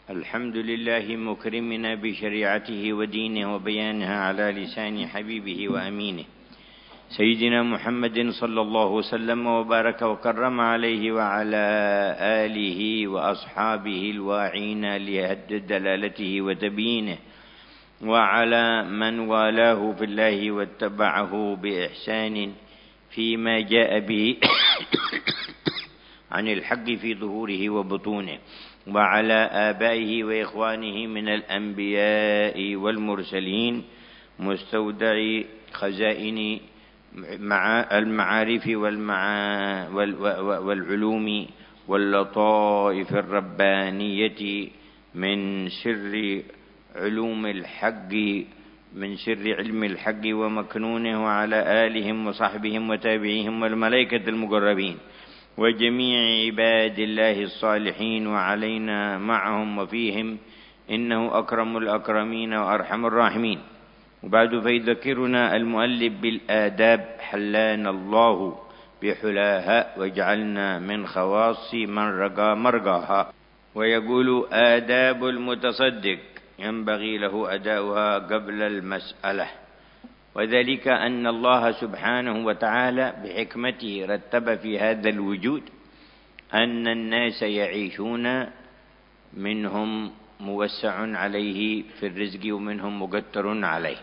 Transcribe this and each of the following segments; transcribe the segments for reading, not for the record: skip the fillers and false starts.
الحمد لله مكرمنا بشريعته ودينه وبيانها على لسان حبيبه وأمينه سيدنا محمد صلى الله وسلم وبارك وكرم عليه وعلى آله وأصحابه الواعين لهد دلالته وتبيينه، وعلى من والاه في الله واتبعه بإحسان فيما جاء به عن الحق في ظهوره وبطونه، وعلى آبائه وإخوانه من الأنبياء والمرسلين مستودع خزائن المعارف والعلوم واللطائف الربانية من سر علوم الحق، من سر علم الحق ومكنونه، وعلى آلهم وصحبهم وتابعيهم والملائكة المقربين وجميع عباد الله الصالحين، وعلينا معهم وفيهم، إنه أكرم الأكرمين وأرحم الراحمين. وبعد، فيذكرنا المؤلف بالآداب حلانا الله بحلاها واجعلنا من خواص من رقى مرقاها. ويقول: آداب المتصدق ينبغي له أداؤها قبل المسألة، وذلك أن الله سبحانه وتعالى بحكمته رتب في هذا الوجود أن الناس يعيشون، منهم موسع عليه في الرزق ومنهم مقتر عليه،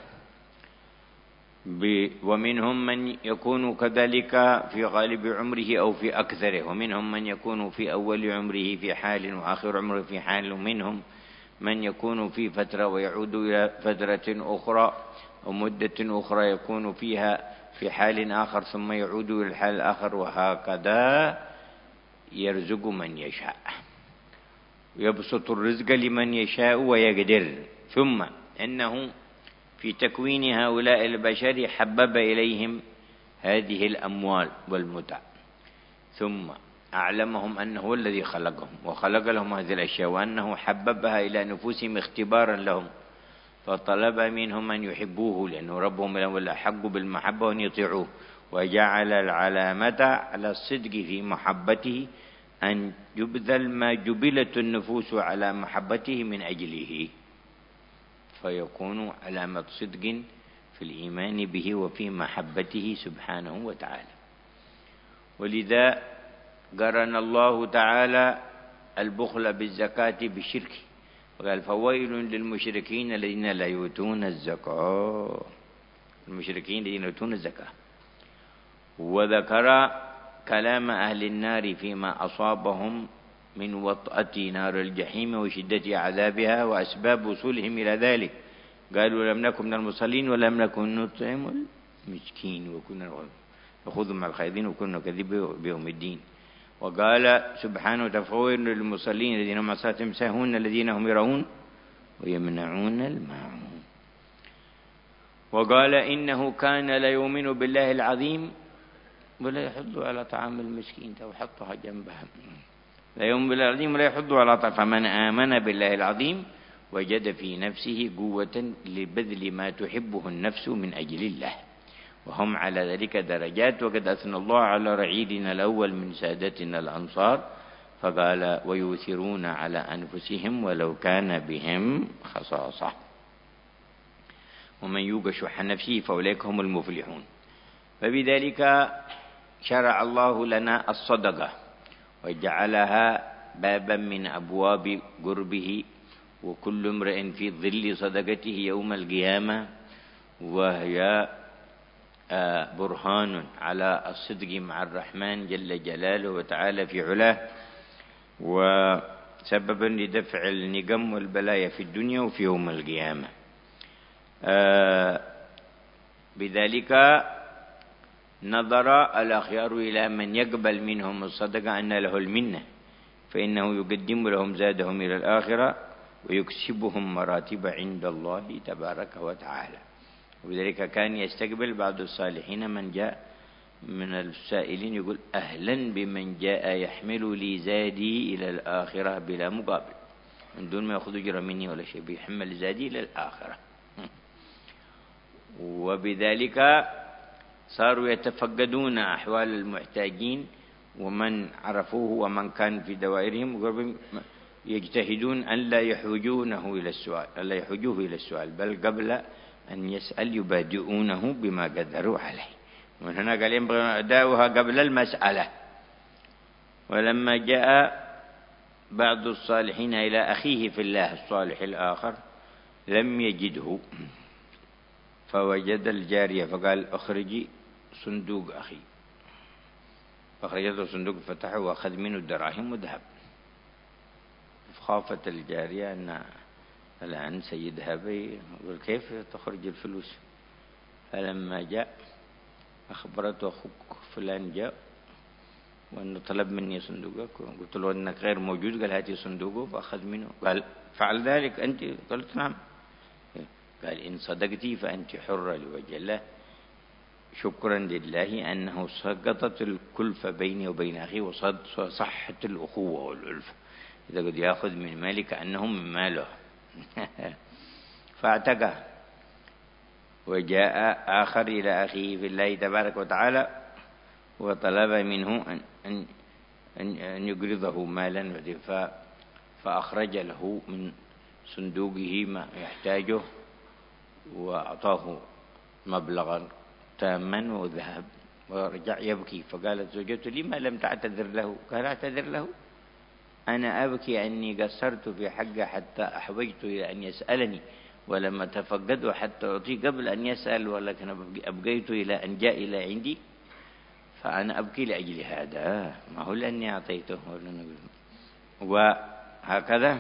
ومنهم من يكون كذلك في غالب عمره أو في أكثره، ومنهم من يكون في أول عمره في حال وآخر عمره في حال، ومنهم من يكون في فترة ويعود إلى فترة أخرى ومدة أخرى يكون فيها في حال آخر ثم يعود إلى الحال الآخر، وهكذا يرزق من يشاء، يبسط الرزق لمن يشاء ويقدر. ثم إنه في تكوين هؤلاء البشر حبب إليهم هذه الأموال والمتع، ثم أعلمهم أنه هو الذي خلقهم وخلق لهم هذه الأشياء، وأنه حببها إلى نفوسهم اختبارا لهم، فطلب منهم أن يحبوه لأنه ربهم الأحق بالمحبة وأن يطيعوه، وجعل العلامة على الصدق في محبته أن يبذل ما جبلت النفوس على محبته من أجله، فيكون علامة صدق في الإيمان به وفي محبته سبحانه وتعالى. ولذا قرن الله تعالى البخل بالزكاة بالشرك، وقال: فويل للمشركين الذين لا يؤتون الزكاة، المشركين الذين يؤتون الزكاة. وذكر كلام أهل النار فيما أصابهم من وطأة نار الجحيم وشدة عذابها وأسباب وصولهم إلى ذلك، قالوا: لم نكن من المصلين ولم نكن نطعم المسكين وكنا نخوض مع الخائضين وكنا نكذب بيوم الدين. وقال سبحانه: فويل للمصلين الذين هم عن صلاتهم ساهون الذين هم يراءون ويمنعون الماعون. وقال: إنه كان لا يؤمن بالله العظيم ولا يحض على طعام المسكين، وحطها جنبها، لا يؤمن بالله العظيم ولا يحض على طعام، فمن آمن بالله العظيم وجد في نفسه قوة لبذل ما تحبه النفس من أجل الله، وهم على ذلك درجات. وقد أثنى الله على رعيلنا الأول من سادتنا الأنصار فقال: ويؤثرون على أنفسهم ولو كان بهم خصاصة، ومن يوق شح نفسه فأولئك هم المفلحون. فبذلك شرع الله لنا الصدقة وجعلها بابا من أبواب قربه، وكل امرئ في ظل صدقته يوم القيامة، وهي برهان على الصدق مع الرحمن جل جلاله وتعالى في علاه، وسببا لدفع النقم والبلايا في الدنيا وفي يوم القيامة. بذلك نظر الأخيار إلى من يقبل منهم الصدقة أن له المنة، فإنه يقدم لهم زادهم إلى الآخرة ويكسبهم مراتب عند الله تبارك وتعالى. وبذلك كان يستقبل بعض الصالحين من جاء من السائلين يقول: أهلا بمن جاء يحمل لي زادي إلى الآخرة بلا مقابل، من دون ما يأخذ أجر مني ولا شيء، بيحمل زادي إلى الآخرة. وبذلك صاروا يتفقدون أحوال المحتاجين ومن عرفوه ومن كان في دوائرهم يجتهدون أن لا يحوجونه إلى السؤال، ألا يحوجوه إلى السؤال، بل قبل أن يسأل يبادئونه بما قدروا عليه. ومن هنا قال ينبغي أداؤها قبل المسألة. ولما جاء بعض الصالحين إلى أخيه في الله الصالح الآخر لم يجده، فوجد الجارية فقال أخرجي صندوق أخي، فأخرجت الصندوق فتحه وأخذ منه الدراهم وذهب. فخافت الجارية أن الآن سيدها يقول كيف تخرج الفلوس؟ فلما جاء أخبرته أخوك فلان جاء وأنه طلب مني صندوقك، قلت له أنك غير موجود، قال هاتي صندوقه، فأخذ منه. قال فعل ذلك أنت؟ قلت نعم. قال إن صدقتي فأنت حرة لوجه الله، شكرا لله أنه سقطت الكلفة بيني وبين أخي وصحت الأخوة والألفة. إذا قد يأخذ من مالك كأنه من ماله. فاعتقه. وجاء آخر إلى أخيه في الله تبارك وتعالى وطلب منه أن يقرضه مالا، فأخرج له من صندوقه ما يحتاجه وأعطاه مبلغا تاما وذهب ورجع يبكي. فقالت زوجته لما لم تعتذر له؟ قال أعتذر له؟ أنا أبكي أني قصرت في حقه حتى أحوجت إلى أن يسألني، ولما تفقده حتى أعطيه قبل أن يسأل، ولكن أبقيت إلى أن جاء إلى عندي، فأنا أبكي لأجل هذا، ما هو لأني أعطيته. وهكذا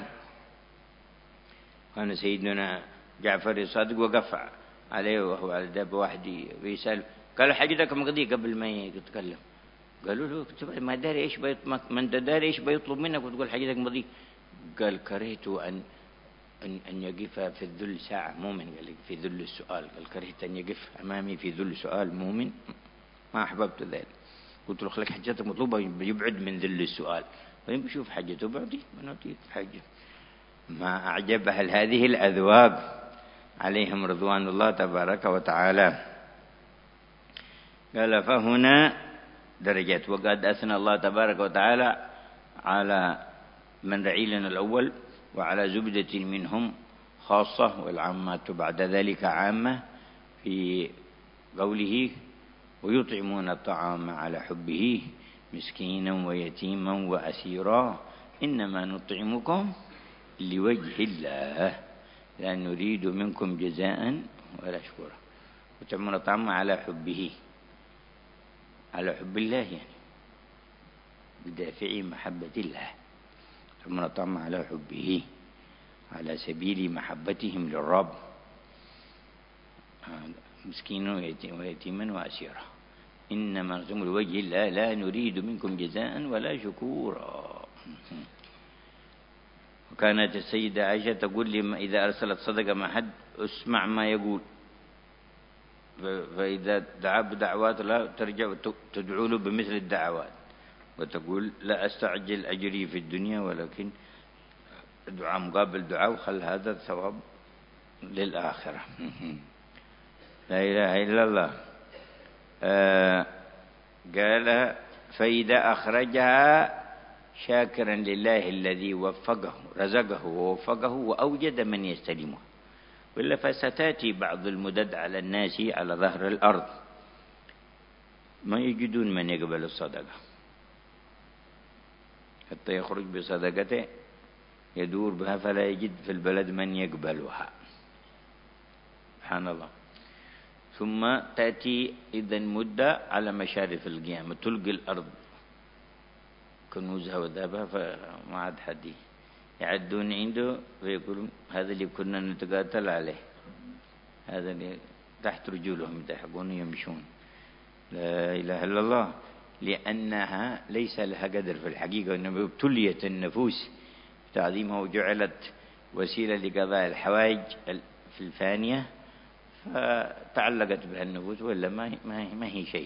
كان سيدنا جعفر الصادق وقف عليه وهو على دابة واحد ويسأل، قالوا حاجتك مقضية قبل ما يتكلم. قالوا له ما داري إيش ما أنت داري إيش بيطلب منك وتقول حاجتك مقضية. قال كرهت أن يقف في الذل ساعة مؤمن، قال في ذل السؤال، قال كرهت أن يقف أمامي في ذل سؤال مؤمن، ما أحببت ذلك. قلت له خليك حاجتك مطلوبة، يبعد من ذل السؤال، بشوف حاجته بعدي ما نعطيك حاجة. ما أعجب أهل هذه الأذواق عليهم رضوان الله تبارك وتعالى. قال فهنا درجات. وقد أثنى الله تبارك وتعالى على من رعيلنا الأول وعلى زبدة منهم خاصة والعامة بعد ذلك عامة، في قوله ويطعمون الطعام على حبه مسكينا ويتيما وأسيرا إنما نطعمكم لوجه الله لا نريد منكم جزاء ولا شكورا. ويطعمون الطعام على حبه، على حب الله يعني بدافع محبة الله. يطعمون الطعام على حبه على سبيل محبتهم للرب، مسكينا ويتيما وأسيرا إنما نطعمكم لوجه الله لا نريد منكم جزاء ولا شكورا. وكانت السيدة عائشة تقول لي إذا أرسلت صدقة مع حد اسمع ما يقول، فإذا دعا بدعوات لا ترجع تدعو له بمثل الدعوات، وتقول لا أستعجل أجري في الدنيا ولكن دعاء مقابل دعاء، وخل هذا الثواب للآخرة. لا إله إلا الله. قال فإذا أخرجها شاكرا لله الذي وفقه رزقه ووفقه وأوجد من يستلمه، وإلا فستأتي بعض المدد على الناس على ظهر الأرض ما يجدون من يقبل الصدقة، حتى يخرج بصدقته يدور بها فلا يجد في البلد من يقبلها. سبحان الله. ثم تأتي إذن مدة على مشارف القيامة تلقي الأرض كنوزها وذهبها، فما عاد حد يعدون عنده ويقولون هذا اللي كنا نتقاتل عليه، هذا اللي تحت رجولهم يضحكون يمشون. لا إله إلا الله. لأنها ليس لها قدر في الحقيقة، إنما ابتليت النفوس تعظيمها وجعلت وسيلة لقضاء الحوائج في الفانية، فتعلقت بها النفوس، ولا ما هي شيء.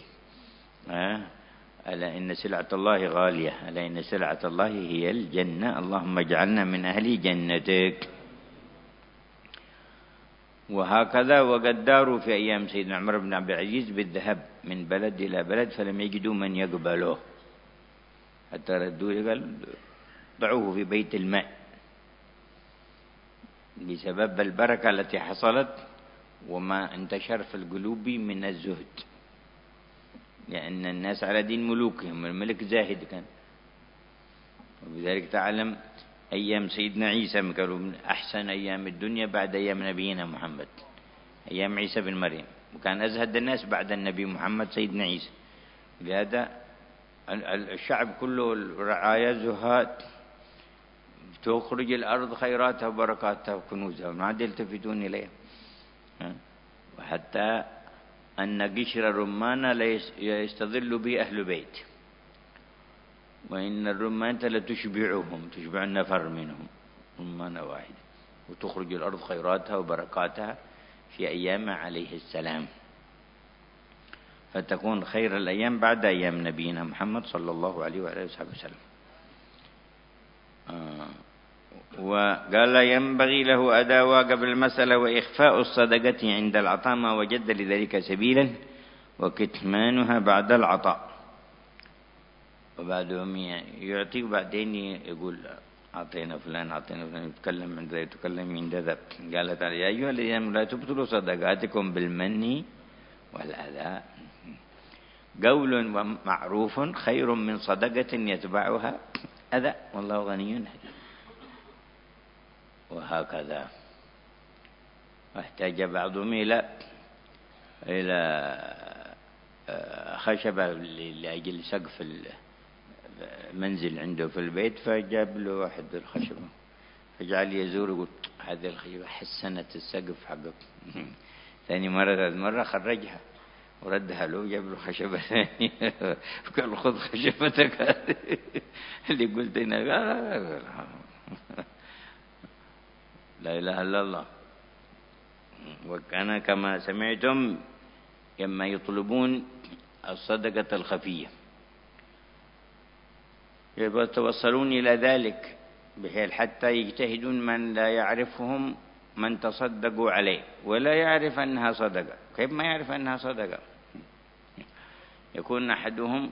ألا إن سلعة الله غالية، ألا إن سلعة الله هي الجنة، اللهم اجعلنا من أهل جنتك. وهكذا وقد داروا في أيام سيدنا عمر بن عبد العزيز بالذهب من بلد إلى بلد فلم يجدوا من يقبله، حتى ردوا قال ضعوه في بيت الماء بسبب البركة التي حصلت وما انتشر في القلوب من الزهد، لأن الناس على دين ملوكهم، الملك زاهد كان. وبذلك تعلم أيام سيدنا عيسى قالوا من أحسن أيام الدنيا بعد أيام نبينا محمد، أيام عيسى بن مريم، وكان أزهد الناس بعد النبي محمد سيدنا عيسى. لهذا الشعب كله الرعايا زهاد، تخرج الأرض خيراتها وبركاتها وكنوزها ما عاد يلتفتون إليها. وحتى أن قشر الرمان لا يستظل به أهل بيت، وإن الرمان لتشبعهم، تشبع النفر منهم رمانة واحدة، وتخرج الأرض خيراتها وبركاتها في أيام عليه السلام، فتكون خير الأيام بعد أيام نبينا محمد صلى الله عليه وآله وسلم. وقال ينبغي له أداء قبل المسألة وإخفاء الصدقة عند العطاء ما وجد لذلك سبيلا، وكتمانها بعد العطاء. وبعدهم يعطي وبعدين يقول أعطينا فلان أعطينا فلان، يتكلم عند يتكلم عند ذا. قال تعالى يا أيها الذين لا تبطلوا صدقاتكم بالمن والأذى، قول معروف خير من صدقة يتبعها أذى والله غني حليم. وهكذا واحتاج بعضهم إلى خشبة لأجل سقف المنزل عنده في البيت، فجاب له واحد الخشبة، فجعل يزور يقول هذه الخشبة حسنت السقف حقك. ثاني مرة خرجها وردها له، جاب له خشبة ثانية قال خذ خشبتك هذه اللي قلت هنا. لا إله إلا الله. وكان كما سمعتم لما يطلبون الصدقة الخفية يتوصلون إلى ذلك، بحيث حتى يجتهدون من لا يعرفهم من تصدقوا عليه ولا يعرف أنها صدقة. كيف ما يعرف أنها صدقة؟ يكون أحدهم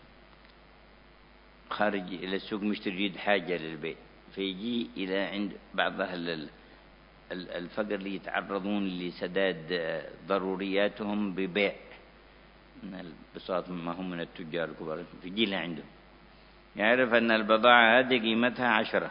خارج إلى السوق مشتري حاجة للبيت، فيجي إلى عند بعض أهل الفقر اللي يتعرضون لسداد ضرورياتهم ببيع من البساط ما هم من التجار الكبار، فيجي له عندهم يعرف أن البضاعة هذه قيمتها 10،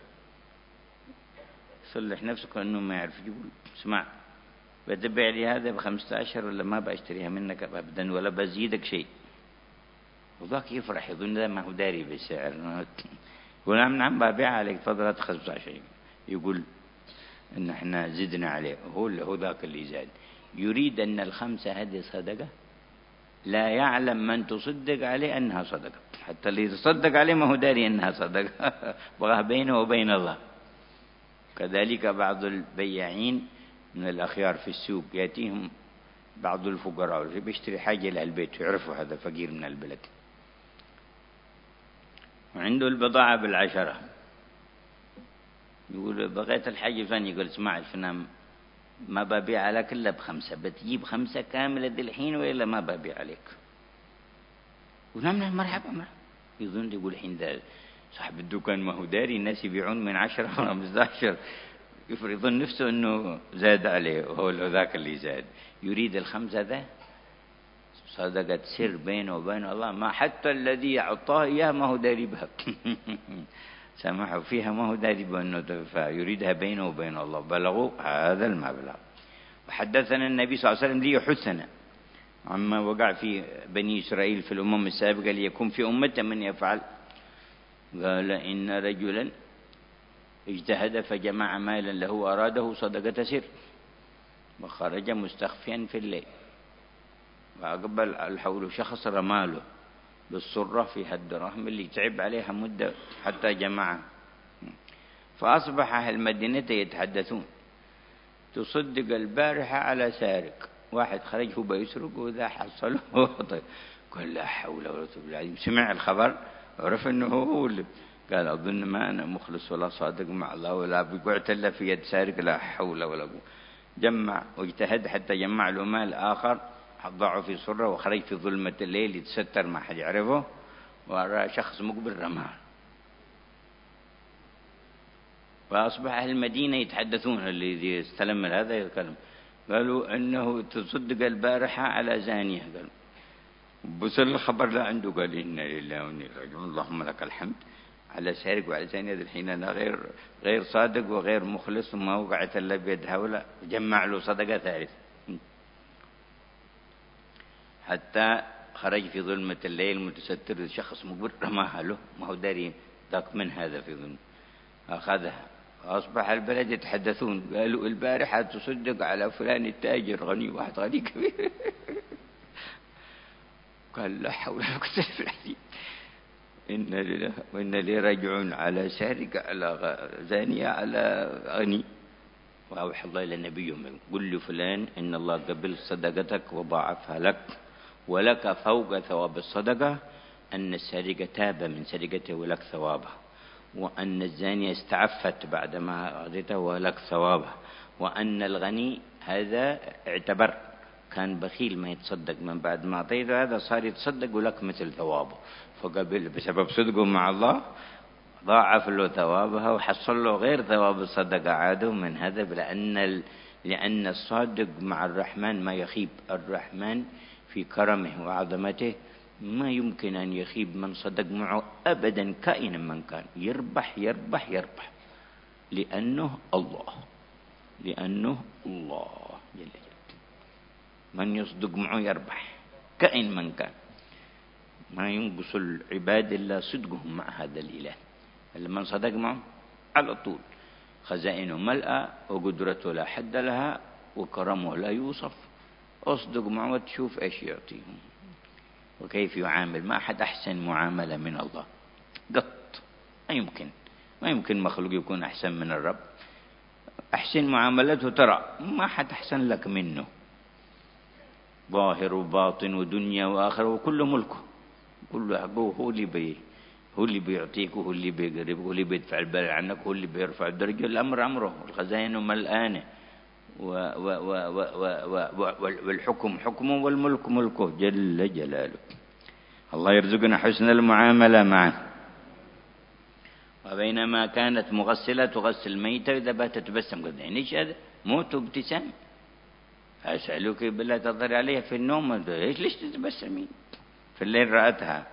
يصلح نفسه كأنه ما يعرف، يقول اسمع بتبيع لي هذا ب15 ولا ما بشتريها منك أبدا ولا بزيدك شيء. وذاك يفرح يظن ذا ما هو داري بالسعر، يقول نعم ببيعها عليك تفضل 15. يقول إن احنا زدنا عليه، هو ذاك اللي زاد، يريد أن ال5 هذه صدقة، لا يعلم من تصدق عليه أنها صدقة، حتى اللي يتصدق عليه ما هو داري أنها صدقة بغاه بينه وبين الله. كذلك بعض البياعين من الأخيار في السوق يأتيهم بعض الفقراء بيشتري حاجة للبيت، يعرفوا هذا فقير من البلد وعنده البضاعة ب10، يقول بغيت الحاجة فلان، يقول اسمع الفلان ما ببيع لك إلا ب5، بتجيب 5 كاملة دي الحين وإلا ما ببيع عليك. ونعم مرحبا. يظن يقول الحين ده صاحب الدكان ما هو داري، الناس يبيعون من 10 و15، يظن نفسه أنه زاد عليه وهو ذاك اللي زاد. يريد ال5 ذا صدقة سر بينه وبين الله، ما حتى الذي أعطاه إياه ما هو داري بها سمحوا فيها ما هو داري بأنه، فيريدها بينه وبين الله، بلغوا هذا المبلغ. وحدثنا النبي صلى الله عليه وسلم ليحثنا عما وقع في بني إسرائيل في الأمم السابقة ليكون في أمة من يفعل. قال إن رجلا اجتهد فجمع مالا له وأراده صدقة سر، وخرج مستخفيا في الليل، وأقبل الحول شخص رماله بالصرة في الدراهم اللي تعب عليها مدة حتى جمعها. فأصبح أهل المدينة يتحدثون تصدق البارحة على سارق، واحد خرج هو بيسرق وذا حصله قال لا حول ولا قوة إلا بالله. سمع الخبر عرف أنه هو اللي قال أظن ما أنا مخلص ولا صادق مع الله ولا بقعت إلا في يد سارق، لا حول ولا قوة. جمع واجتهد حتى جمع له مال آخر، ضعه في صرة وخرج في ظلمة الليل يتستر ما حد يعرفه، ورأى شخص مقبل رماه. فأصبح أهل المدينة يتحدثون، اللي استلم من هذا يتكلم، قالوا أنه تصدق البارحة على زانية. قالوا بصل الخبر لا عنده، قال إنا لله وإنا إليه راجعون، اللهم لك الحمد على سارق وعلى زانية. الحين أنا غير صادق وغير مخلص وما وقعت إلا بيد هؤلاء، جمع له صدقة ثالث. حتى خرج في ظلمة الليل متستر، شخص مقبر رماها له، ما هو داري ذاك من هذا في ظلمة، أخذها. أصبح البلد يتحدثون، قالوا البارحة تصدق على فلان التاجر غني، واحد غني كبير. قال لا حول ولا قوة إلا بالله، إنا لله وإنا إليه راجعون، على سارق على زانية على غني. وأوحى الله إلى نبيهم قل لفلان إن الله قبل صدقتك وضاعفها لك، ولك فوق ثواب الصدقة أن السارق تاب من سرقته ولك ثوابه، وأن الزانية استعفت بعدما أعطيته ولك ثوابه، وأن الغني هذا اعتبر كان بخيل ما يتصدق، من بعد ما أعطيته هذا صار يتصدق ولك مثل ثوابه، فقبل بسبب صدقه مع الله ضاعف له ثوابها وحصل له غير ثواب الصدقة عاده من هذا. لأن الصادق مع الرحمن ما يخيب، الرحمن في كرمه وعظمته ما يمكن أن يخيب من صدق معه أبدا كائنا من كان، يربح يربح يربح، لأنه الله جل جلاله. من يصدق معه يربح كائن من كان، ما ينقص العباد إلا صدقهم مع هذا الإله. من صدق معه على طول خزائنه ملأى، وقدرته لا حد لها، وكرمه لا يوصف. أصدق معه وتشوف إيش يعطيهم وكيف يعامل. ما أحد أحسن معاملة من الله قط، ما يمكن مخلوق يكون أحسن من الرب. أحسن معاملته ترى ما أحد أحسن لك منه، ظاهر وباطن ودنيا وآخرة وكل ملكه، كل حقه هو اللي بيعطيك، وهو اللي بيقرب، وهو اللي بيدفع البال عنك، وهو اللي بيرفع الدرجة. الأمر أمره، والخزائن ملآنة، والحكم حكمه، والملك ملكه جل جلاله. الله يرزقنا حسن المعاملة معه. وبينما كانت مغسلة تغسل ميتة إذا باتت تبسم، قد عينيش هذا موت وابتسام. أسألك بالله تظهر عليها في النوم، ليش تتبسمين؟ في الليل رأتها،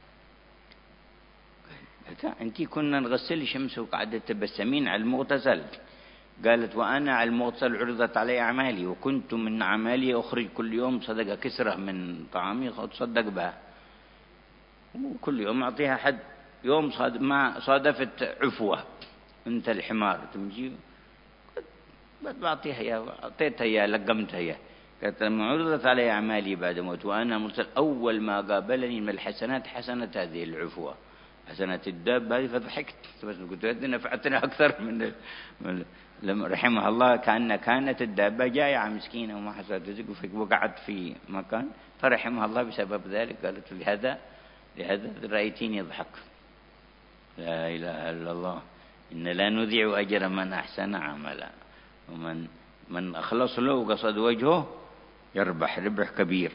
أنتي كنا نغسل شمس وقعدت تبسمين على المغتسل. قالت وأنا على المغتسل عرضت علي أعمالي، وكنت من أعمالي أخرج كل يوم صدقة كسرة من طعامي أتصدق بها، وكل يوم أعطيها حد. يوم ما صادفت عفوة أنت الحمار تمشي بعطيها إياه، أعطيتها إياه لقمتها إياه. قالت لما عرضت علي أعمالي بعد موت وأنا مرسل، أول ما قابلني من الحسنات حسنة هذه العفوة، حسنة الدابة هذه، فضحكت. بس قلت نفعتنا أكثر من لما رحمها الله، كانت الدابة جائعة مسكينة وما حصلت رزق، وقعت في مكان فرحمها الله بسبب ذلك. قالت لهذا رأيتيني يضحك. لا إله إلا الله، إن لا نضيع أجر من أحسن عملا، ومن أخلص له وقصد وجهه يربح ربح كبير.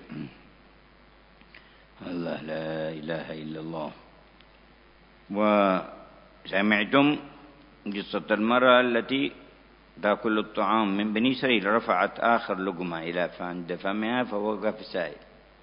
الله لا إله إلا الله. وسمعتم قصة المرأة التي تأكل الطعام من بني إسرائيل، رفعت آخر لقمة إلى عند فمها فوقف السائل،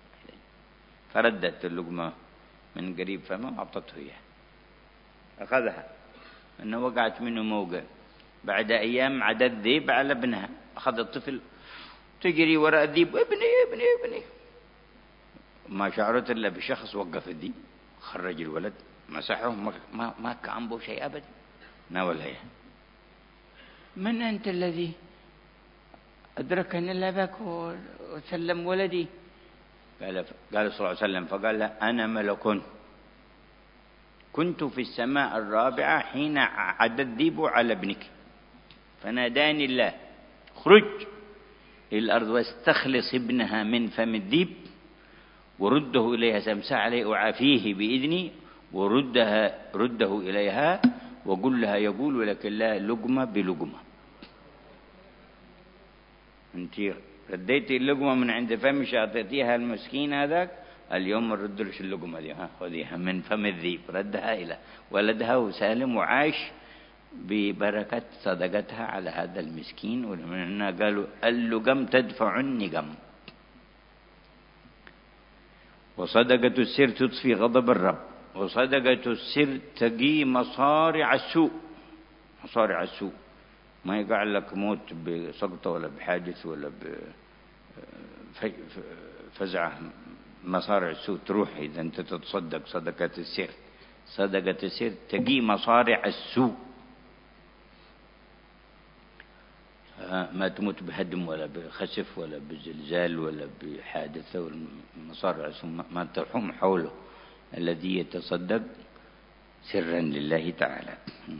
فردت اللقمة من قريب فمها وأعطته إياه، أخذها أنه وقعت منه موقع. بعد أيام عدى الذئب على ابنها، أخذ الطفل تجري وراء الذئب، ابني. ما شعرت إلا بشخص وقف الذئب، خرج الولد مسحه، ما كان به شيء أبدا، ناولها إياه. من أنت الذي أدركني الأبك وسلم ولدي؟ قال صلى الله عليه وسلم، فقال له أنا ملك كنت في السماء الرابعة حين عدى الذئب على ابنك، فناداني الله خرج إلى الأرض واستخلص ابنها من فم الذئب ورده إليها، سمسح عليه أعافيه بإذني، رده إليها وقل لها يقول ولكن لا لقمة بلقمة. أنت رديتي اللقمة من عند فمش أعطيتيها المسكين هذاك، اليوم ردلش اللقمة دي، خذيها من فم الذئب، ردها إلى ولدها وسالم وعاش ببركة صدقتها على هذا المسكين. ولما قالوا اللقم تدفع النقم، وصدقة السر تطفي غضب الرب، وصدقة السر تقي مصارع السوء. مصارع السوء ما يقع لك موت بسقطة ولا بحادث ولا بفزعة. مصارع السوء تروح إذا أنت تتصدق صدقة السر. صدقة السر تقي مصارع السوء، ما تموت بهدم ولا بخسف ولا بزلزال ولا بحادثة. والمصارع السوء ما تحوم حوله الذي يتصدق سرا لله تعالى.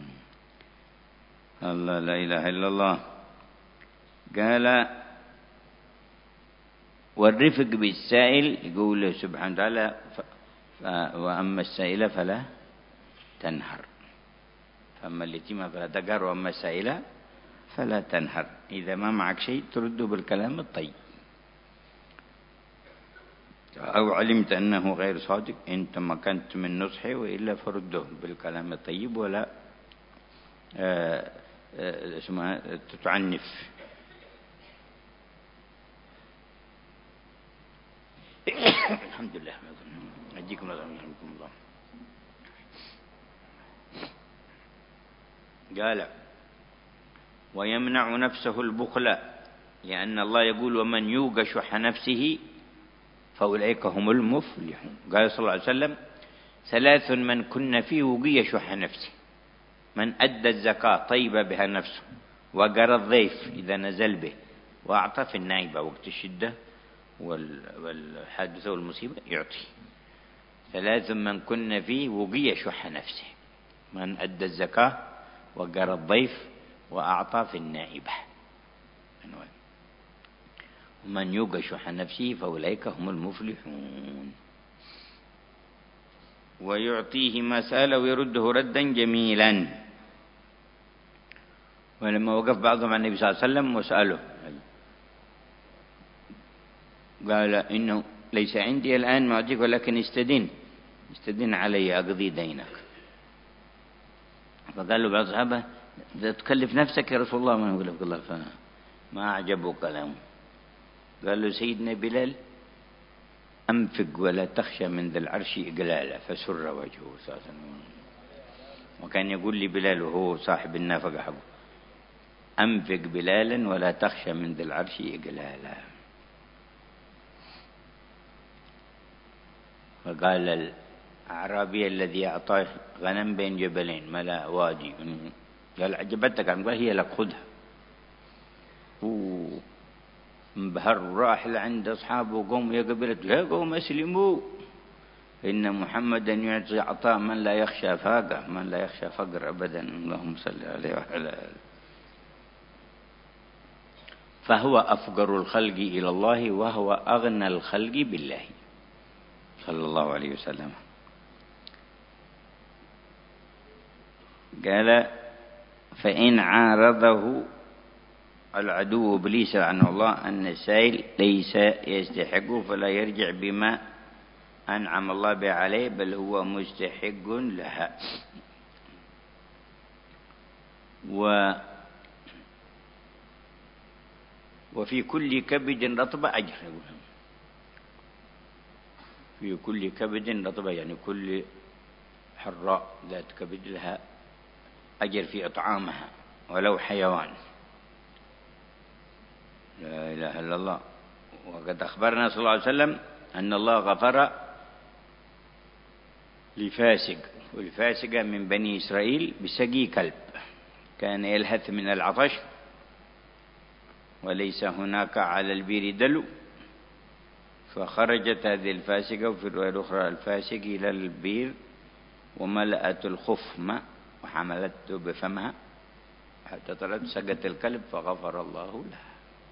الله لا إله إلا الله. قال والرفق بالسائل، يقول سبحانه وتعالى وأما السائل فلا تنهر. فأما اليتيم فلا تقهر وأما السائل فلا تنهر. إذا ما معك شيء ترده بالكلام الطيب، أو علمت أنه غير صادق إن تمكنت من نصحه، وإلا فرده بالكلام الطيب ولا تتعنف. الحمد لله. أجيكم الله. قال ويمنع نفسه البخل، لأن الله يقول ومن يوق شح نفسه فأولئك هم المفلحون. قال صلى الله عليه وسلم ثلاث من كن فيه وقي شح نفسه: من أدى الزكاة طيب بها نفسه، وقر الضيف إذا نزل به، وأعطى في النائبة وقت الشدة والحادثة والمصيبة يعطي. ثلاث من كن فيه وقي شح نفسه: من أدى الزكاة، وقر الضيف، وأعطى في النائبة. ومن يوق شح نفسه فأولئك هم المفلحون. ويعطيه ما سأل ويرده ردا جميلا. ولما وقف بعضهم عن النبي صلى الله عليه وسلم وسأله قال إنه ليس عندي الآن ما أعطيك، ولكن استدن علي أقضي دينك. فقال له بعض الصحابة تكلف نفسك يا رسول الله. ما يقول الله، فما أعجبه كلامه. قال له سيدنا بلال أنفق ولا تخشى من ذي العرش إقلالا، فسر وجهه أساسا. وكان يقول لي بلال وهو صاحب النافقة حقه: أنفق بلالا ولا تخشى من ذي العرش إقلالا. فقال الأعرابي الذي أعطاه غنم بين جبلين ملا وادي، قال عجبتك؟ قال هي لك خذها. انبهر وراح لعند أصحابه وقوم يا قبيلته: يا قوم أسلموا، إن محمدا يعطي عطاء من لا يخشى فاقة، من لا يخشى فقر أبدا. اللهم صل عليه وعلى آله. فهو أفقر الخلق إلى الله، وهو أغنى الخلق بالله صلى الله عليه وسلم. قال فإن عارضه العدو إبليس لعنه الله أن السائل ليس يستحق، فلا يرجع بما أنعم الله به عليه، بل هو مستحق لها. وفي كل كبد رطبة أجر. في كل كبد رطبة يعني كل حراء ذات كبد لها أجر في إطعامها ولو حيوان. لا إله إلا الله. وقد أخبرنا صلى الله عليه وسلم أن الله غفر لفاسق، والفاسق من بني إسرائيل بسقي كلب كان يلهث من العطش، وليس هناك على البير دلو، فخرجت هذه الفاسقة، وفي الرواية الأخرى الفاسق إلى البير وملأت الخف ماء وحملته بفمها حتى طلعت سقت الكلب فغفر الله لها.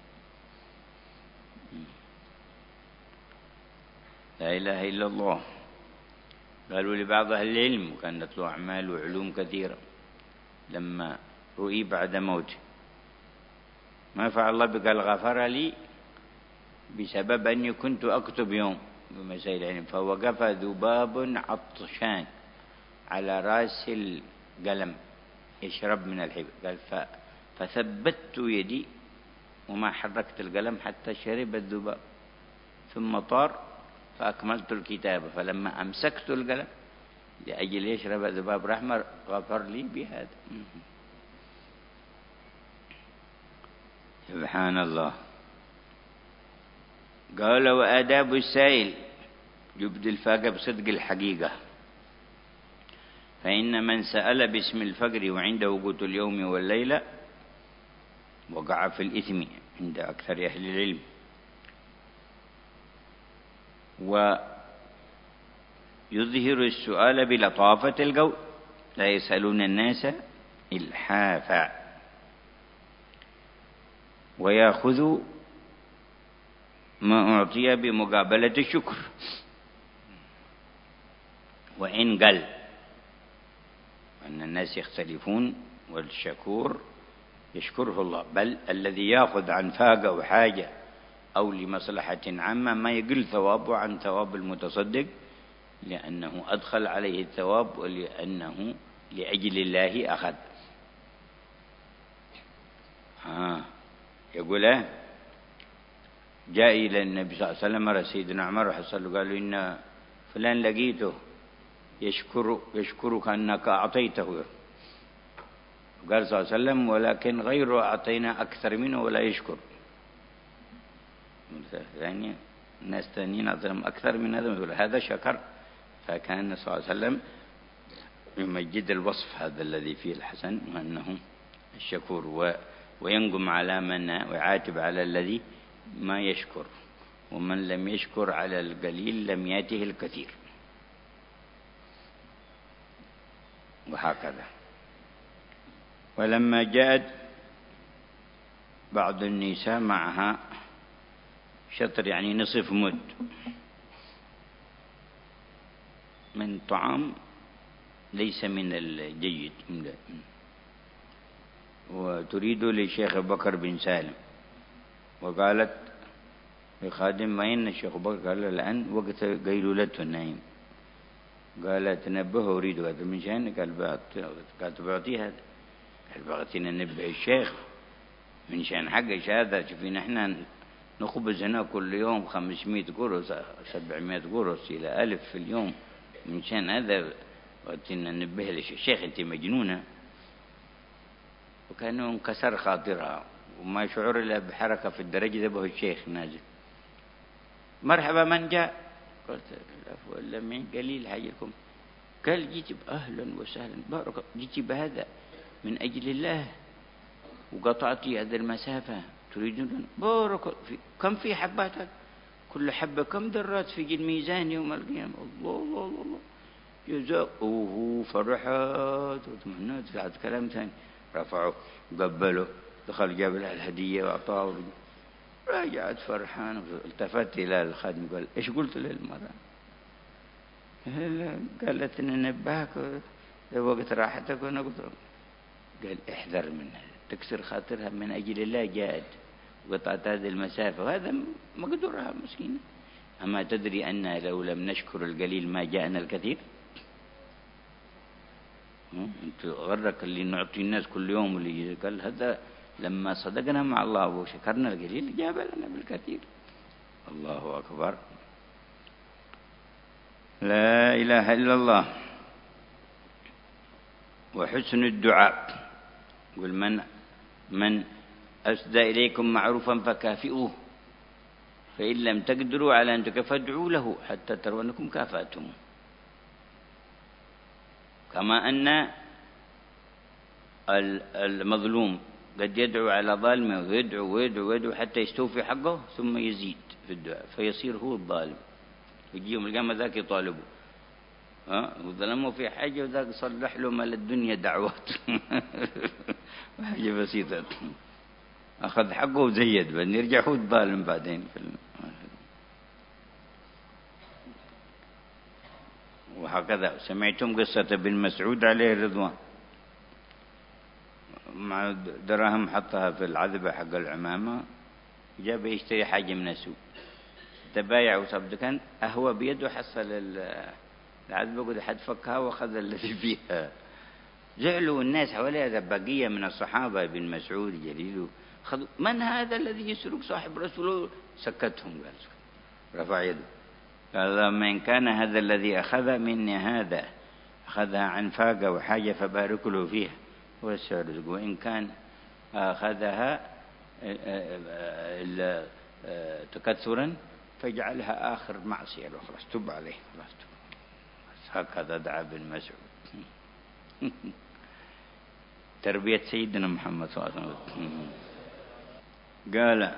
لا إله إلا الله. قالوا لبعض أهل العلم، وكانت له أعمال وعلوم كثيرة، لما رؤي بعد موته ما فعل الله بقال غفر لي بسبب أني كنت أكتب يوم بمسائل العلم، فوقف ذباب عطشان على رأس القلم يشرب من الحبر. قال فثبت يدي وما حركت القلم حتى شرب الذباب، ثم طار فأكملت الكتابة. فلما أمسكت القلم لأجل يشرب الذباب رحمة غفر لي بهذا. سبحان الله. قال وآداب السائل يبدي الفاقة بصدق الحقيقة، فإن من سأل باسم الفقر وعنده قوت اليوم والليلة وقع في الإثم عند أكثر أهل العلم. ويظهر السؤال بلطافة القول، لا يسألون الناس إلحافا، ويأخذ ما أعطي بمقابلة الشكر وإن قل، أن الناس يختلفون، والشكور يشكره الله، بل الذي يأخذ عن فاقة أو حاجة أو لمصلحة عامة ما يقل ثوابه عن ثواب المتصدق، لأنه أدخل عليه الثواب ولأنه لأجل الله أخذ. يقول جاء إلى النبي صلى الله عليه وسلم مرة سيدنا عمر وحصل له، قالوا إن فلان لقيته يشكرك أنك أعطيته. قال صلى الله عليه وسلم ولكن غيره أعطينا أكثر منه ولا يشكر. يعني الناس الثانيين أعطيهم أكثر من هذا، هذا شكر. فكان صلى الله عليه وسلم يمجد الوصف هذا الذي فيه الحسن وأنه الشكور، وينقم على من ويعاتب على الذي ما يشكر، ومن لم يشكر على القليل لم يأته الكثير، وهكذا. ولما جاءت بعض النساء معها شطر يعني نصف مد من طعام ليس من الجيد، وتريد للشيخ بكر بن سالم، وقالت لخادم ما إن الشيخ بكر، قال الآن وقت قيلولته النايم، قال تنبه أريد هذا من شأنك، قال بعطيه هذا، قال بغيتنا ننبه الشيخ من شأن حقش هذا. شوفي نحن نخبز هنا كل يوم 500 قرص 700 قرص إلى 1000 في اليوم، من شأن هذا بغيتنا ننبه الشيخ أنت مجنونة. وكانوا انكسر خاطرها وما شعر إلا بحركة في الدرجة به الشيخ نازل. مرحبا من جاء؟ قلت العفو إلا من قليل حاجكم. قال جيت أهلا وسهلا، بارك جيت بهذا من أجل الله وقطعتي هذه المسافة تريدون بارك في كم في حباتك؟ كل حبة كم ذرات في الميزان يوم القيامة؟ الله الله الله جزاؤه فرحت وتمنات. بعد كلام ثاني رفعوا قبلوا، دخل جاب لها الهدية وأعطاه، رجعت فرحان. التفت إلى الخادم قال إيش قلت للمرأة؟ قالت إن نبهك وقت راحتك وأنا قلت. قال احذر منها تكسر خاطرها من أجل الله جاءت وقطعت هذه المسافة، وهذا مقدورها مسكينة. أما تدري أن لو لم نشكر القليل ما جاءنا الكثير؟ أنت غرك اللي نعطي الناس كل يوم، اللي قال هذا لما صدقنا مع الله وشكرنا القليل جاب لنا بالكثير. الله أكبر، لا إله إلا الله. وحسن الدعاء، قل من أسدى إليكم معروفا فكافئوه، فإن لم تقدروا على أن تكافئوا له حتى تروا أنكم كافأتم. كما أن المظلوم قد يدعو على ظالمه ويدعو ويدعو ويدعو حتى يستوفي حقه ثم يزيد في الدعاء فيصير هو الظالم، يجي يوم القيامة ذاك يطالبه وظلمه في حاجة وذاك صلح له مال الدنيا دعوات حاجة بسيطة، أخذ حقه وزيد بأن يرجع هو الظالم بعدين وهكذا. سمعتم قصة ابن مسعود عليه الرضوان، مع دراهم حطها في العذبة حق العمامة، جاب يشتري حاجة من السوق، تبايع وصاب دكان أهوى بيده حصل العذبة قد حد فكها وأخذ الذي فيها، زعلوا الناس حواليه، بقية من الصحابة بن مسعود الجليل من هذا الذي يسرق صاحب رسوله؟ سكتهم، قال رفع يده قال اللهم إن كان هذا الذي أخذ مني هذا أخذها عن فاقة وحاجة فبارك له فيها ووسع رزقه، وإن كان أخذها تكثرا فاجعلها آخر معصية له، خلاص تب عليه، خلاص تب. هكذا دعا ابن مسعود. تربية سيدنا محمد صلى الله عليه وسلم. قال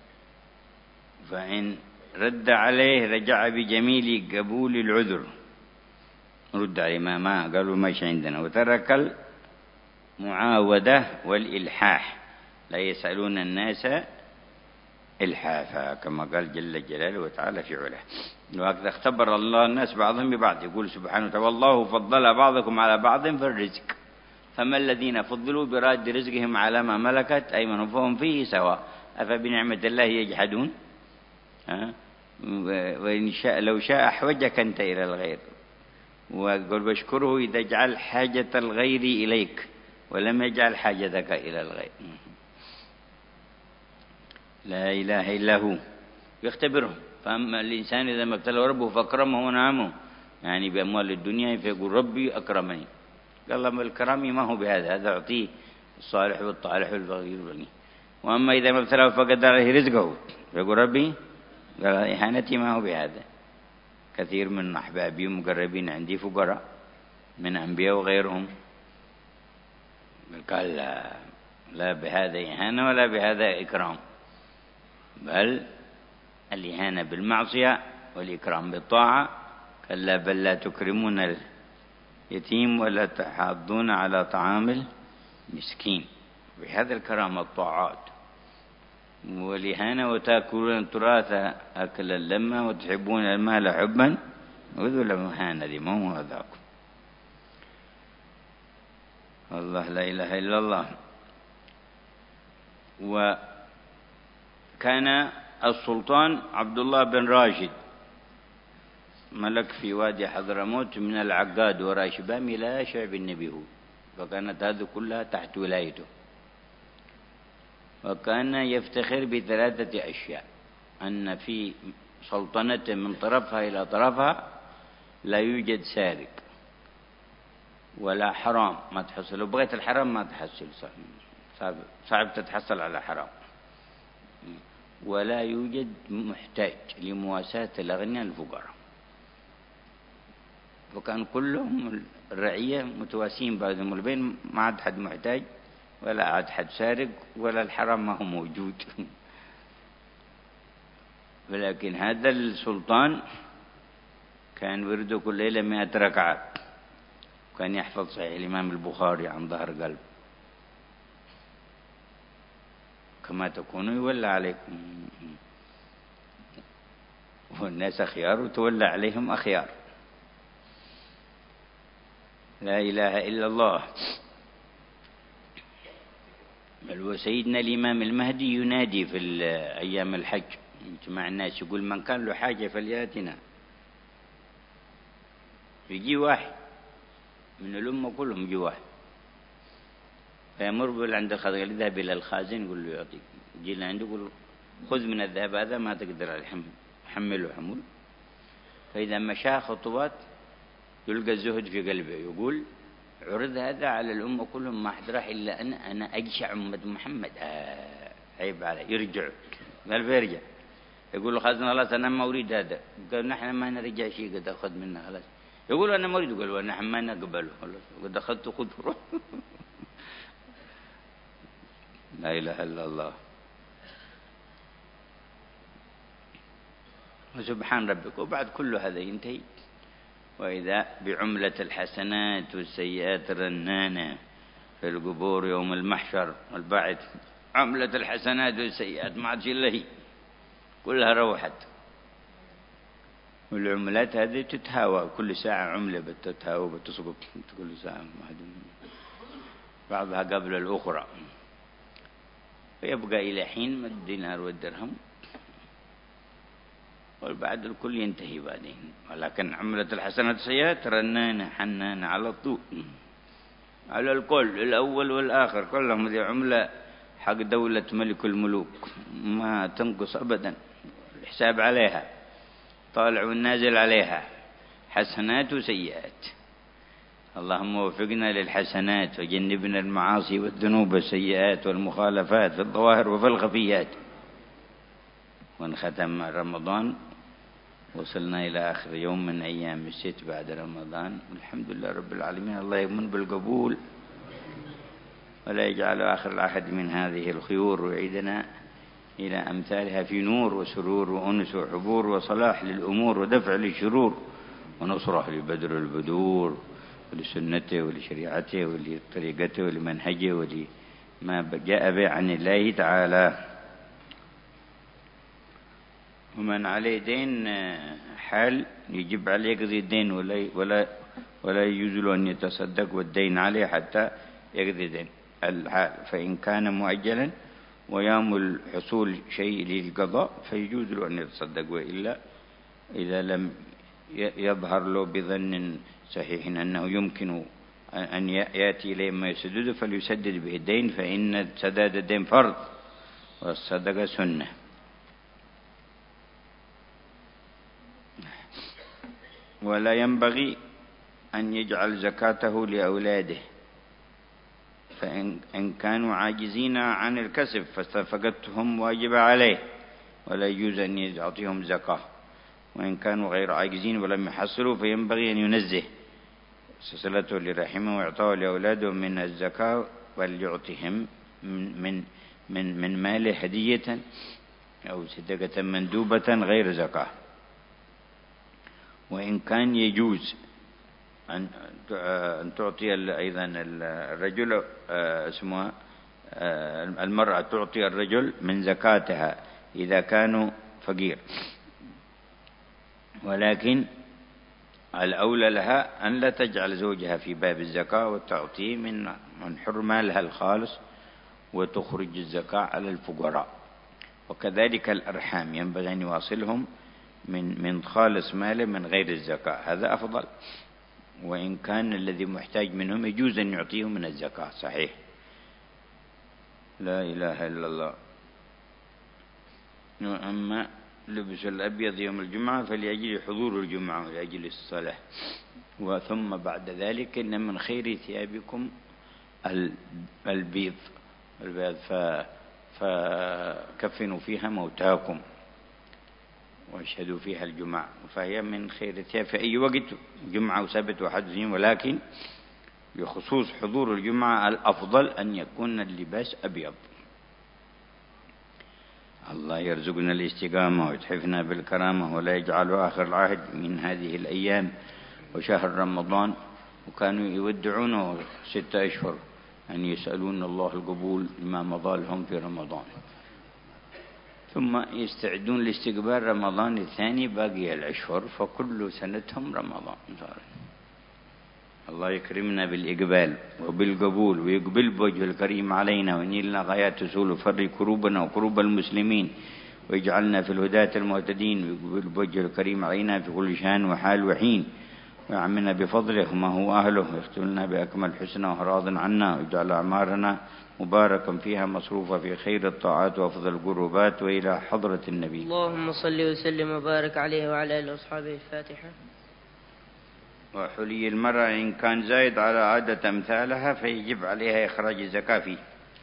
فإن رد عليه رجع بجميل قبول العذر، رد عليه ما قالوا ماشي عندنا، وترك المعاودة والإلحاح، لا يسألون الناس إلحافا كما قال جل جلاله وتعالى في علاه. وهكذا اختبر الله الناس بعضهم ببعض، يقول سبحانه وتعالى والله فضل بعضكم على بعض في الرزق فما الذين فضلوا براد رزقهم على ما ملكت أيمانهم فهم فيه سواء أفبنعمة الله يجحدون. وإن شاء لو شاء أحوجك أنت إلى الغير، وقل بشكره إذا جعل حاجة الغير إليك ولم يجعل حاجتك إلى الغير. لا إله إلا هو يختبرهم. فأما الإنسان إذا ما ابتلى ربه فأكرمه ونعمه يعني بأموال الدنيا فيقول ربي أكرمني، قال الله الكرام ما هو بهذا، هذا أعطيه الصالح والطالح والفقير والغني. وأما إذا ما ابتلاه فقدر عليه رزقه فيقول ربي، قال إهانتي ما هو بهذا. كثير من أحبابي مقربين عندي فقراء من أنبياء وغيرهم، قال لا بهذا إهانة ولا بهذا إكرام، بل الإهانة بالمعصية والإكرام بالطاعة. كلا بل لا تكرمون اليتيم ولا تحاضون على طعام المسكين. بهذا الكرام الطاعات، والإهانة وتأكلون التراث أكلا لما وتحبون المال حبا وذو لمهانة لمن وذاكم. الله لا إله إلا الله. وكان السلطان عبد الله بن راشد ملك في وادي حضرموت من العقاد وراء شبام إلى شعب النبي هود، فكانت هذه كلها تحت ولايته. وكان يفتخر بثلاثة أشياء: أن في سلطنة من طرفها إلى طرفها لا يوجد سارق ولا حرام ما تحصل، لو بغيت الحرام ما تحصل، صعب تتحصل على حرام، ولا يوجد محتاج لمواساة الأغنياء الفقراء. وكان كلهم الرعية متواسين بعضهم البين، ما عاد حد محتاج ولا عاد حد سارق ولا الحرام ما هو موجود. ولكن هذا السلطان كان ورده كل ليلة 100 ركعة، وكان يحفظ صحيح الإمام البخاري عن ظهر قلب. كما تكونوا يولى عليكم، والناس أخيار وتولى عليهم أخيار. لا إله إلا الله. بل وسيدنا الإمام المهدي ينادي في أيام الحج مع الناس يقول من كان له حاجة فلياتنا. يجي واحد من الأمة كلهم يجي واحد فيمر بل عند الخازن يذهب إلى الخازن يقول له يعطيك، يجي له عنده يقول خذ من الذهب هذا ما تقدر عليه حمله حمول. فإذا مشى خطوات يلقى الزهد في قلبه، يقول عرض هذا على الأمة كلهم ما أحد راح إلا أنا أجشع أمة محمد. عيب عليه. يرجع، قال فيرجع يقول له خازن خلاص أنا ما أريد هذا. قال نحن ما نرجع شيء قد أخذ منا خلاص. يقول أنا ما أريد، قال ونحن ما نقبله خلاص قد أخذت خذ. لا إله إلا الله. وسبحان ربك. وبعد كل هذا ينتهي وإذا بعملة الحسنات والسيئات رنانا في القبور يوم المحشر والبعث. عملة الحسنات والسيئات ما عادش إلا هي، كلها روحت. والعملات هذه تتهاوى كل ساعة، عملة بتتهاوى بتسقط كل ساعة بعضها قبل الأخرى، فيبقى إلى حين ما الدينار والدرهم والبعد الكل ينتهي بعدين. ولكن عملة الحسنات والسيئات رنانة حنانة على طول. على الكل، الأول والآخر كلهم ذي عملة حق دولة ملك الملوك، ما تنقص أبدا، الحساب عليها طالع والنازل عليها، حسنات وسيئات. اللهم وفقنا للحسنات وجنبنا المعاصي والذنوب والسيئات والمخالفات في الظواهر وفي الخفيات. وانختم رمضان، وصلنا إلى آخر يوم من أيام الست بعد رمضان، والحمد لله رب العالمين. الله يمن بالقبول ولا يجعل آخر العهد من هذه الخيور، ويعيدنا إلى أمثالها في نور وسرور وأنس وحبور وصلاح للأمور ودفع للشرور ونصرة لبدر البدور ولسنته ولشريعته ولطريقته ولمنهجه ولما جاء به عن الله تعالى. ومن عليه دين حال يجب عليه يقضي الدين، ولا يجوز له أن يتصدق والدين عليه حتى يقضي دين الحال. فإن كان مؤجلا ويامل حصول شيء للقضاء فيجوز له أن يتصدق، وإلا إذا لم يظهر له بظن صحيح أنه يمكن أن يأتي إليه ما يسدده فليسدد به الدين، فإن سداد الدين فرض والصدقة سنة. ولا ينبغي أن يجعل زكاته لأولاده، فإن كانوا عاجزين عن الكسب فصدقتهم واجب عليه، ولا يجوز أن يعطيهم زكاة. وإن كانوا غير عاجزين ولم يحصلوا فينبغي أن ينزه صلته لرحمه وإعطاه لأولاده من الزكاة، وليعطهم من ماله هدية أو صدقة مندوبة غير زكاة. وإن كان يجوز أن تعطي أيضا الرجل اسمها المرأة تعطي الرجل من زكاتها إذا كانوا فقير، ولكن الأولى لها أن لا تجعل زوجها في باب الزكاة وتعطيه من حر مالها الخالص وتخرج الزكاة على الفقراء. وكذلك الأرحام ينبغي أن يواصلهم من خالص ماله من غير الزكاة، هذا أفضل. وإن كان الذي محتاج منهم يجوز أن يعطيه من الزكاة، صحيح. لا إله إلا الله. أما لبس الأبيض يوم الجمعة فلأجل حضور الجمعة ولأجل الصلاة. وثم بعد ذلك إن من خير ثيابكم البيض فكفنوا فيها موتاكم واشهدوا فيها الجمعة، فهي من خير الثياب في أي وقت، جمعة وسبت وحد اثنين، ولكن بخصوص حضور الجمعة الأفضل أن يكون اللباس أبيض. الله يرزقنا الاستقامة ويتحفنا بالكرامة، ولا يجعل آخر العهد من هذه الأيام وشهر رمضان. وكانوا يودعونه 6 أشهر أن يسألون الله القبول لما مضى لهم في رمضان، ثم يستعدون لاستقبال رمضان الثاني باقي الأشهر، فكل سنتهم رمضان. الله يكرمنا بالإقبال وبالقبول، ويقبل بوجه الكريم علينا، وينيلنا غايات سول وفر كروبنا وكروب المسلمين، ويجعلنا في الهداة المهتدين، ويقبل بوجه الكريم علينا في كل شان وحال وحين، ويعمنا بفضله وما هو أهله، ويختم لنا بأكمل الحسنى وراض عنا، ويجعل أعمارنا مباركا فيها مصروفا في خير الطاعات وأفضل القربات، وإلى حضرة النبي. اللهم صل وسلم وبارك عليه وعلى آله وأصحابه. الفاتحة. وحلي المرأة إن كان زايد على عادة أمثالها فيجب عليها إخراج الزكاة فيه،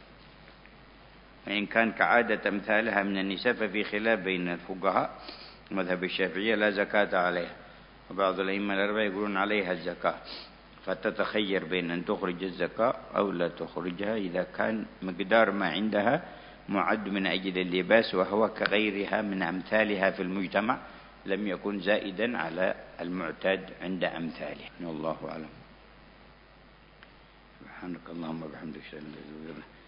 وإن كان كعادة أمثالها من النساء ففي خلاف بين الفقهاء. مذهب الشافعية لا زكاة عليها، وبعض الأئمة الأربعة يقولون عليها الزكاة، فتتخير بين أن تخرج الزكاة أو لا تخرجها إذا كان مقدار ما عندها معد من أجل اللباس، وهو كغيرها من أمثالها في المجتمع، لم يكن زائدا على المعتاد عند أمثاله. والله أعلم. سبحانك اللهم وبحمدك.